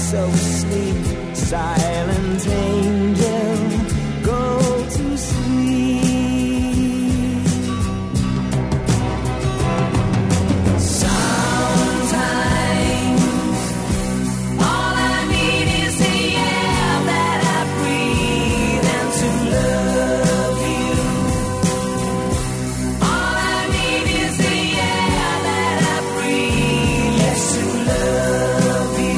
So sleep, silent angel, go to sleep. Sometimes all I need is the air that I breathe and to love you. All I need is the air that I breathe, yes, to love you.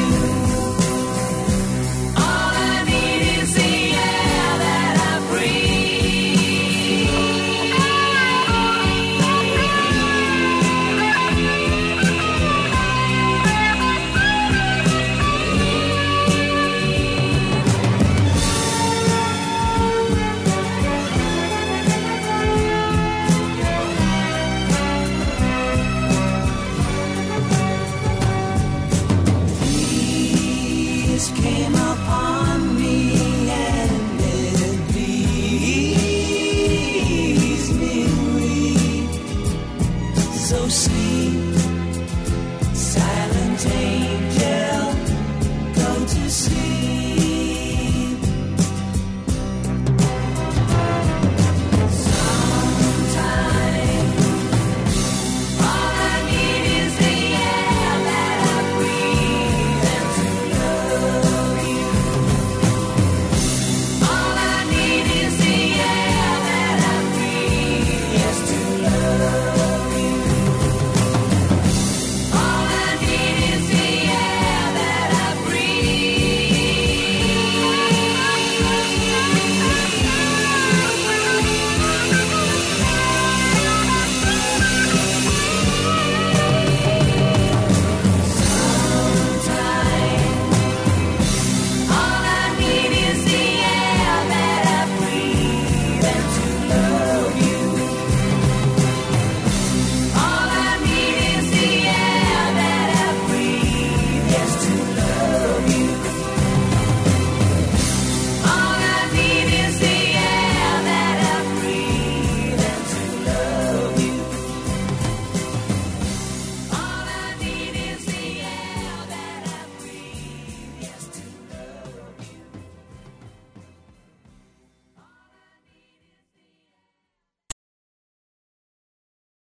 Came upon me and it pleased me. So sleep, silent angel, go to sleep.